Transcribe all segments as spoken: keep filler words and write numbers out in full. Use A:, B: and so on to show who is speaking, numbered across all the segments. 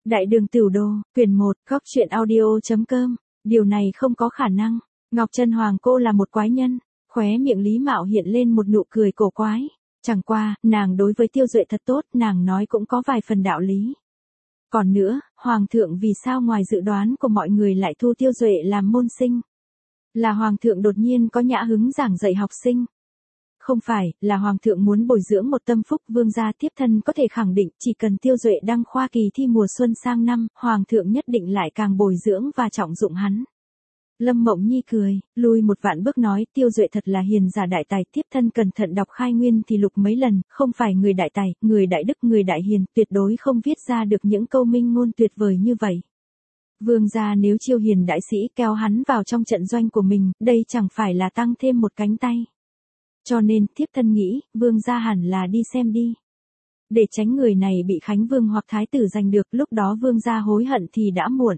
A: Đại đường Tửu Đô, quyển một, góc truyện audio.com, điều này không có khả năng. Ngọc Chân Hoàng cô là một quái nhân, khóe miệng Lý Mạo hiện lên một nụ cười cổ quái. Chẳng qua, nàng đối với Tiêu Duệ thật tốt, nàng nói cũng có vài phần đạo lý. Còn nữa, Hoàng thượng vì sao ngoài dự đoán của mọi người lại thu Tiêu Duệ làm môn sinh? Là Hoàng thượng đột nhiên có nhã hứng giảng dạy học sinh? Không phải, là Hoàng thượng muốn bồi dưỡng một tâm phúc vương gia tiếp thân có thể khẳng định chỉ cần Tiêu Duệ đăng khoa kỳ thi mùa xuân sang năm, Hoàng thượng nhất định lại càng bồi dưỡng và trọng dụng hắn. Lâm Mộng Nhi cười, lùi một vạn bước nói Tiêu Duệ thật là hiền giả đại tài, tiếp thân cẩn thận đọc khai nguyên thì lục mấy lần, không phải người đại tài, người đại đức, người đại hiền, tuyệt đối không viết ra được những câu minh ngôn tuyệt vời như vậy. Vương gia nếu chiêu hiền đại sĩ kéo hắn vào trong trận doanh của mình, đây chẳng phải là tăng thêm một cánh tay. Cho nên, thiếp thân nghĩ, vương gia hẳn là đi xem đi. Để tránh người này bị Khánh Vương hoặc Thái tử giành được, lúc đó vương gia hối hận thì đã muộn.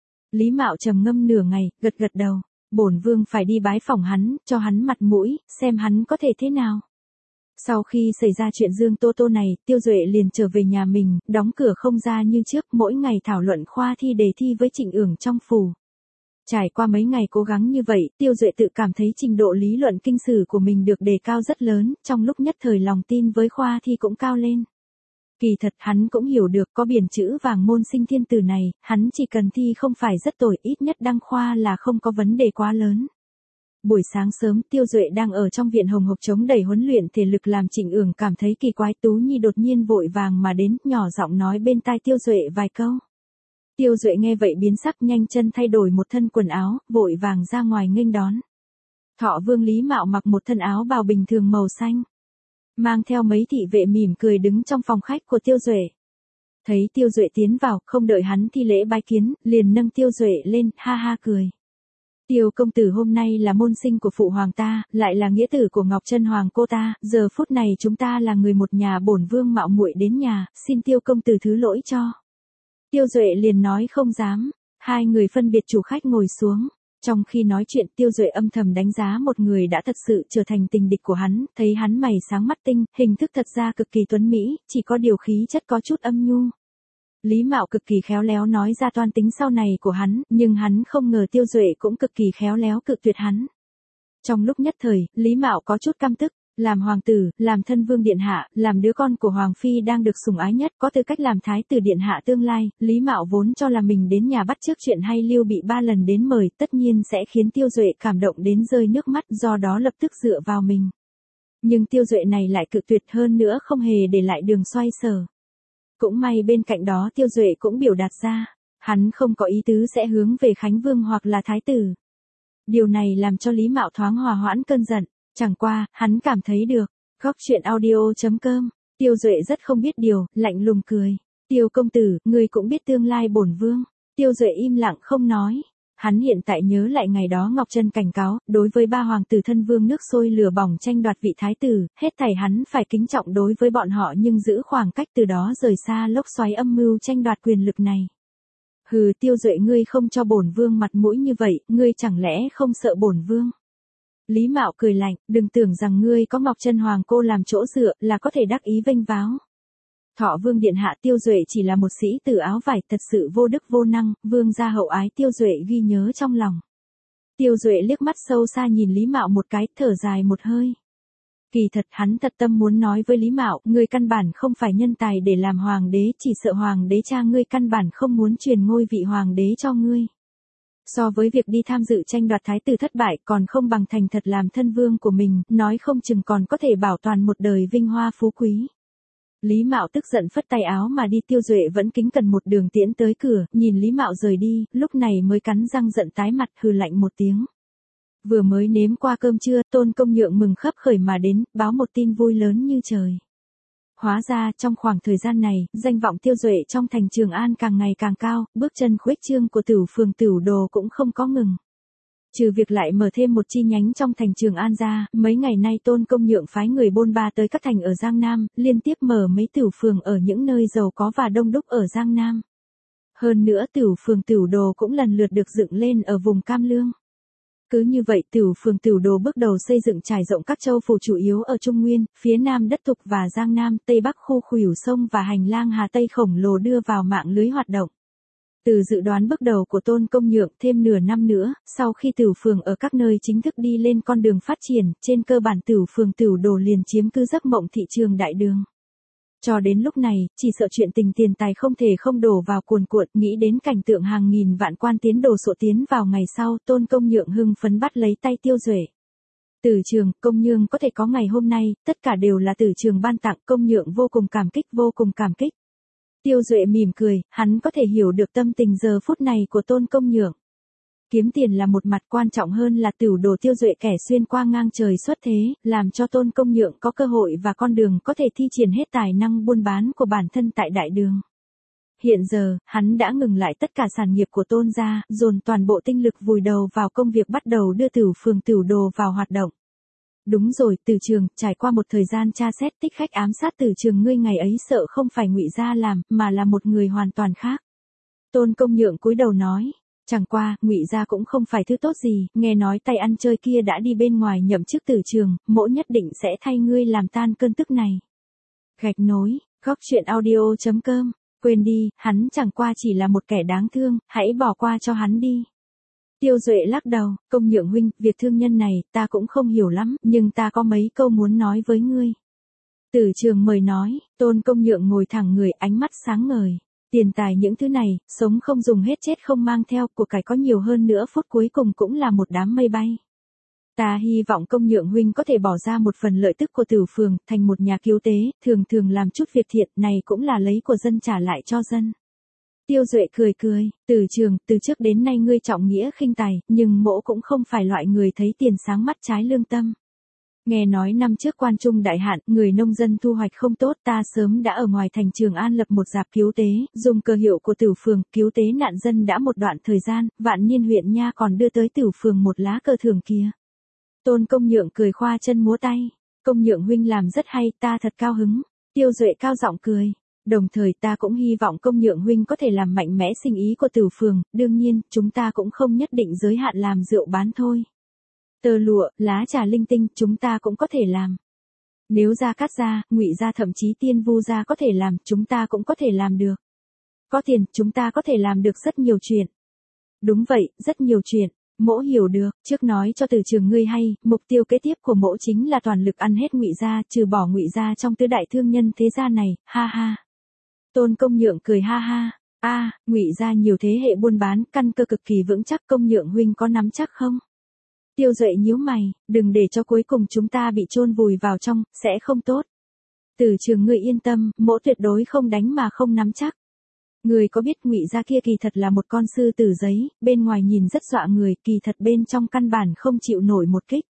A: Lý Mạo trầm ngâm nửa ngày, gật gật đầu. Bổn vương phải đi bái phỏng hắn, cho hắn mặt mũi, xem hắn có thể thế nào. Sau khi xảy ra chuyện Dương Tô Tô này, Tiêu Duệ liền trở về nhà mình, đóng cửa không ra như trước, mỗi ngày thảo luận khoa thi đề thi với Trịnh Ưởng trong phủ. Trải qua mấy ngày cố gắng như vậy, Tiêu Duệ tự cảm thấy trình độ lý luận kinh sử của mình được đề cao rất lớn, trong lúc nhất thời lòng tin với khoa thi cũng cao lên. Kỳ thật hắn cũng hiểu được có biển chữ vàng môn sinh thiên tử này, hắn chỉ cần thi không phải rất tồi, ít nhất đăng khoa là không có vấn đề quá lớn. Buổi sáng sớm, Tiêu Duệ đang ở trong viện hồng hộc chống đẩy huấn luyện thể lực làm Trịnh Ưởng cảm thấy kỳ quái. Tú Nhi đột nhiên vội vàng mà đến, nhỏ giọng nói bên tai Tiêu Duệ vài câu. Tiêu Duệ nghe vậy biến sắc, nhanh chân thay đổi một thân quần áo, vội vàng ra ngoài nghênh đón. Thọ Vương Lý Mạo mặc một thân áo bào bình thường màu xanh, mang theo mấy thị vệ mỉm cười đứng trong phòng khách của Tiêu Duệ. Thấy Tiêu Duệ tiến vào, không đợi hắn thi lễ bái kiến, liền nâng Tiêu Duệ lên, ha ha cười. Tiêu công tử hôm nay là môn sinh của phụ hoàng ta, lại là nghĩa tử của Ngọc Chân Hoàng cô ta, giờ phút này chúng ta là người một nhà, bổn vương mạo muội đến nhà, xin Tiêu công tử thứ lỗi cho. Tiêu Duệ liền nói không dám, hai người phân biệt chủ khách ngồi xuống. Trong khi nói chuyện, Tiêu Duệ âm thầm đánh giá một người đã thật sự trở thành tình địch của hắn, thấy hắn mày sáng mắt tinh, hình thức thật ra cực kỳ tuấn mỹ, chỉ có điều khí chất có chút âm nhu. Lý Mạo cực kỳ khéo léo nói ra toan tính sau này của hắn, nhưng hắn không ngờ Tiêu Duệ cũng cực kỳ khéo léo cự tuyệt hắn. Trong lúc nhất thời, Lý Mạo có chút căm tức. Làm hoàng tử, làm thân vương điện hạ, làm đứa con của hoàng phi đang được sủng ái nhất, có tư cách làm thái tử điện hạ tương lai, Lý Mạo vốn cho là mình đến nhà bắt trước chuyện hay Lưu Bị ba lần đến mời, tất nhiên sẽ khiến Tiêu Duệ cảm động đến rơi nước mắt, do đó lập tức dựa vào mình. Nhưng Tiêu Duệ này lại cự tuyệt, hơn nữa không hề để lại đường xoay sở. Cũng may bên cạnh đó Tiêu Duệ cũng biểu đạt ra, hắn không có ý tứ sẽ hướng về Khánh Vương hoặc là thái tử. Điều này làm cho Lý Mạo thoáng hòa hoãn cơn giận. Chẳng qua, hắn cảm thấy được. Góc truyện audio.com, Tiêu Duệ rất không biết điều, lạnh lùng cười. Tiêu công tử, ngươi cũng biết tương lai bổn vương. Tiêu Duệ im lặng không nói. Hắn hiện tại nhớ lại ngày đó Ngọc Chân cảnh cáo, đối với ba hoàng tử thân vương nước sôi lửa bỏng tranh đoạt vị thái tử, hết thảy hắn phải kính trọng đối với bọn họ nhưng giữ khoảng cách, từ đó rời xa lốc xoáy âm mưu tranh đoạt quyền lực này. Hừ, Tiêu Duệ ngươi không cho bổn vương mặt mũi như vậy, ngươi chẳng lẽ không sợ bổn vương? Lý Mạo cười lạnh, đừng tưởng rằng ngươi có Ngọc Chân Hoàng cô làm chỗ dựa là có thể đắc ý vênh váo. Thọ Vương điện hạ, Tiêu Duệ chỉ là một sĩ tử áo vải, thật sự vô đức vô năng, vương gia hậu ái, Tiêu Duệ ghi nhớ trong lòng. Tiêu Duệ liếc mắt sâu xa nhìn Lý Mạo một cái, thở dài một hơi. Kỳ thật hắn thật tâm muốn nói với Lý Mạo, ngươi căn bản không phải nhân tài để làm hoàng đế, chỉ sợ hoàng đế cha ngươi căn bản không muốn truyền ngôi vị hoàng đế cho ngươi. So với việc đi tham dự tranh đoạt thái tử thất bại, còn không bằng thành thật làm thân vương của mình, nói không chừng còn có thể bảo toàn một đời vinh hoa phú quý. Lý Mạo tức giận phất tay áo mà đi. Tiêu Duệ vẫn kính cẩn một đường tiễn tới cửa, nhìn Lý Mạo rời đi, lúc này mới cắn răng giận tái mặt, hừ lạnh một tiếng. Vừa mới nếm qua cơm trưa, Tôn Công Nhượng mừng khấp khởi mà đến, báo một tin vui lớn như trời. Hóa ra, trong khoảng thời gian này, danh vọng Tiêu Duệ trong thành Trường An càng ngày càng cao, bước chân khuếch trương của Tửu phường Tửu Đồ cũng không có ngừng. Trừ việc lại mở thêm một chi nhánh trong thành Trường An ra, mấy ngày nay Tôn Công Nhượng phái người bôn ba tới các thành ở Giang Nam, liên tiếp mở mấy Tửu phường ở những nơi giàu có và đông đúc ở Giang Nam. Hơn nữa Tửu phường Tửu Đồ cũng lần lượt được dựng lên ở vùng Cam Lương. Cứ như vậy, Tửu phường Tửu Đồ bước đầu xây dựng trải rộng các châu phủ chủ yếu ở Trung Nguyên, phía Nam đất Thục và Giang Nam, Tây Bắc khu khuỷu sông và hành lang Hà Tây khổng lồ đưa vào mạng lưới hoạt động. Từ dự đoán bước đầu của Tôn Công Nhượng thêm nửa năm nữa, sau khi Tửu Phường ở các nơi chính thức đi lên con đường phát triển, trên cơ bản Tửu Phường Tửu Đồ liền chiếm cứ giấc mộng thị trường đại đường. Cho đến lúc này, chỉ sợ chuyện tình tiền tài không thể không đổ vào cuồn cuộn, nghĩ đến cảnh tượng hàng nghìn vạn quan tiến đồ sộ tiến vào ngày sau, Tôn Công Nhượng hưng phấn bắt lấy tay Tiêu Duệ. Tử Trường, Công Nhương có thể có ngày hôm nay, tất cả đều là Tử Trường ban tặng, Công Nhượng vô cùng cảm kích, vô cùng cảm kích. Tiêu Duệ mỉm cười, hắn có thể hiểu được tâm tình giờ phút này của Tôn Công Nhượng. Kiếm tiền là một mặt, quan trọng hơn là Tửu Đồ Tiêu Duệ kẻ xuyên qua ngang trời xuất thế, làm cho Tôn Công Nhượng có cơ hội và con đường có thể thi triển hết tài năng buôn bán của bản thân tại đại đường. Hiện giờ, hắn đã ngừng lại tất cả sản nghiệp của Tôn gia, dồn toàn bộ tinh lực vùi đầu vào công việc bắt đầu đưa Tửu Phường Tửu Đồ vào hoạt động. Đúng rồi, Tử Trường, trải qua một thời gian tra xét tích khách ám sát Tử Trường ngươi ngày ấy sợ không phải Ngụy gia làm, mà là một người hoàn toàn khác. Tôn Công Nhượng cúi đầu nói, chẳng qua, Ngụy gia cũng không phải thứ tốt gì, nghe nói tay ăn chơi kia đã đi bên ngoài nhậm chức Tử Trường, mỗ nhất định sẽ thay ngươi làm tan cơn tức này. Gạch nối, góc truyện audio chấm com, quên đi, hắn chẳng qua chỉ là một kẻ đáng thương, hãy bỏ qua cho hắn đi. Tiêu Duệ lắc đầu, Công Nhượng huynh, việc thương nhân này, ta cũng không hiểu lắm, nhưng ta có mấy câu muốn nói với ngươi. Tử Trường mời nói, Tôn Công Nhượng ngồi thẳng người, ánh mắt sáng ngời. Tiền tài những thứ này, sống không dùng hết chết không mang theo, của cải có nhiều hơn nữa phút cuối cùng cũng là một đám mây bay. Ta hy vọng Công Nhượng huynh có thể bỏ ra một phần lợi tức của Tửu Phường, thành một nhà cứu tế, thường thường làm chút việc thiện, này cũng là lấy của dân trả lại cho dân. Tiêu Duệ cười cười, Tử Trường, từ trước đến nay ngươi trọng nghĩa khinh tài, nhưng mỗ cũng không phải loại người thấy tiền sáng mắt trái lương tâm. Nghe nói năm trước quan trung đại hạn, người nông dân thu hoạch không tốt, ta sớm đã ở ngoài thành Trường An lập một dạp cứu tế, dùng cờ hiệu của Tửu Phường, cứu tế nạn dân đã một đoạn thời gian, Vạn Niên huyện nha còn đưa tới Tửu Phường một lá cờ thưởng kia. Tôn Công Nhượng cười khoa chân múa tay, Công Nhượng huynh làm rất hay, ta thật cao hứng. Tiêu Duệ cao giọng cười. Đồng thời ta cũng hy vọng Công Nhượng huynh có thể làm mạnh mẽ sinh ý của Tửu Phường, đương nhiên, chúng ta cũng không nhất định giới hạn làm rượu bán thôi. Tơ lụa, lá trà linh tinh, chúng ta cũng có thể làm. Nếu Gia Cát gia, Ngụy gia thậm chí Tiên Vu gia có thể làm, chúng ta cũng có thể làm được. Có tiền, chúng ta có thể làm được rất nhiều chuyện. Đúng vậy, rất nhiều chuyện. Mỗ hiểu được, trước nói cho Tử Trường ngươi hay, mục tiêu kế tiếp của mỗ chính là toàn lực ăn hết Ngụy gia, trừ bỏ Ngụy gia trong tứ đại thương nhân thế gia này, ha ha. Tôn Công Nhượng cười ha ha, a, à, Ngụy gia nhiều thế hệ buôn bán, căn cơ cực kỳ vững chắc, Công Nhượng huynh có nắm chắc không? Tiêu Duệ nhíu mày, đừng để cho cuối cùng chúng ta bị chôn vùi vào trong, sẽ không tốt. Tử Trường ngươi yên tâm, mỗ tuyệt đối không đánh mà không nắm chắc. Người có biết Ngụy gia kia kỳ thật là một con sư tử giấy, bên ngoài nhìn rất dọa người, kỳ thật bên trong căn bản không chịu nổi một kích.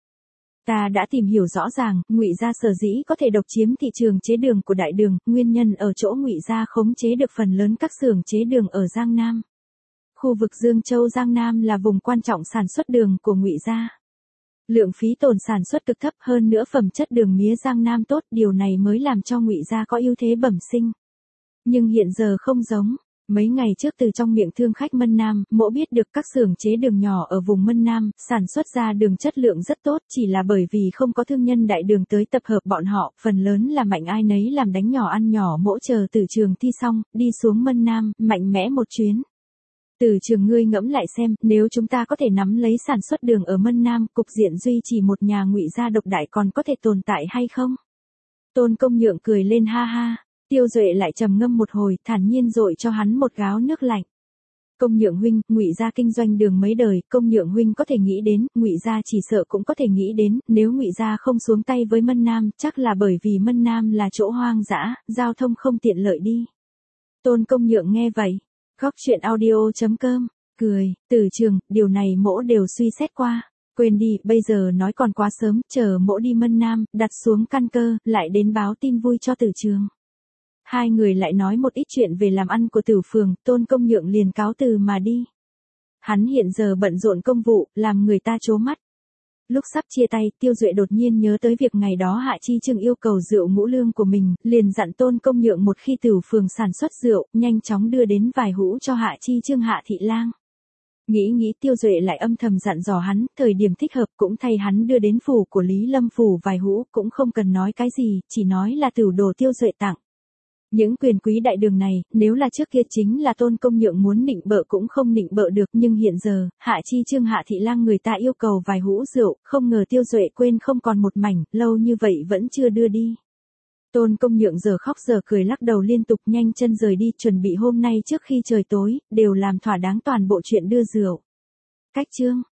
A: Ta đã tìm hiểu rõ ràng, Ngụy gia sở dĩ có thể độc chiếm thị trường chế đường của đại đường, nguyên nhân ở chỗ Ngụy gia khống chế được phần lớn các xưởng chế đường ở Giang Nam. Khu vực Dương Châu Giang Nam là vùng quan trọng sản xuất đường của Ngụy gia. Lượng phí tồn sản xuất cực thấp, hơn nữa phẩm chất đường mía Giang Nam tốt, điều này mới làm cho Ngụy gia có ưu thế bẩm sinh. Nhưng hiện giờ không giống. Mấy ngày trước từ trong miệng thương khách Mân Nam, mỗ biết được các xưởng chế đường nhỏ ở vùng Mân Nam, sản xuất ra đường chất lượng rất tốt, chỉ là bởi vì không có thương nhân đại đường tới tập hợp bọn họ, phần lớn là mạnh ai nấy làm đánh nhỏ ăn nhỏ, mỗ chờ Tử Trường thi xong, đi xuống Mân Nam, mạnh mẽ một chuyến. Tử Trường ngươi ngẫm lại xem, nếu chúng ta có thể nắm lấy sản xuất đường ở Mân Nam, cục diện duy trì một nhà Ngụy gia độc đại còn có thể tồn tại hay không? Tôn Công Nhượng cười lên ha ha. Tiêu Duệ lại trầm ngâm một hồi, thản nhiên dội cho hắn một gáo nước lạnh. Công Nhượng huynh, Ngụy gia kinh doanh đường mấy đời, Công Nhượng huynh có thể nghĩ đến, Ngụy gia chỉ sợ cũng có thể nghĩ đến, nếu Ngụy gia không xuống tay với Mân Nam, chắc là bởi vì Mân Nam là chỗ hoang dã, giao thông không tiện lợi đi. Tôn Công Nhượng nghe vậy, góc truyện audio chấm com, cười, Tử Trường, điều này mỗ đều suy xét qua. Quên đi, bây giờ nói còn quá sớm, chờ mỗ đi Mân Nam, đặt xuống căn cơ, lại đến báo tin vui cho Tử Trường. Hai người lại nói một ít chuyện về làm ăn của Tửu Phường, Tôn Công Nhượng liền cáo từ mà đi. Hắn hiện giờ bận rộn công vụ, làm người ta trố mắt. Lúc sắp chia tay, Tiêu Duệ đột nhiên nhớ tới việc ngày đó Hạ Chi Trương yêu cầu rượu ngũ lương của mình, liền dặn Tôn Công Nhượng một khi Tửu Phường sản xuất rượu, nhanh chóng đưa đến vài hũ cho Hạ Chi Trương Hạ Thị Lang. Nghĩ nghĩ Tiêu Duệ lại âm thầm dặn dò hắn, thời điểm thích hợp cũng thay hắn đưa đến phủ của Lý Lâm phủ vài hũ, cũng không cần nói cái gì, chỉ nói là Tửu Đồ Tiêu Duệ tặng. Những quyền quý đại đường này, nếu là trước kia chính là Tôn Công Nhượng muốn nịnh bợ cũng không nịnh bợ được, nhưng hiện giờ, Hạ Chi Trương Hạ Thị Lang người ta yêu cầu vài hũ rượu, không ngờ Tiêu Duệ quên không còn một mảnh, lâu như vậy vẫn chưa đưa đi. Tôn Công Nhượng giờ khóc giờ cười lắc đầu liên tục nhanh chân rời đi, chuẩn bị hôm nay trước khi trời tối, đều làm thỏa đáng toàn bộ chuyện đưa rượu. Cách chương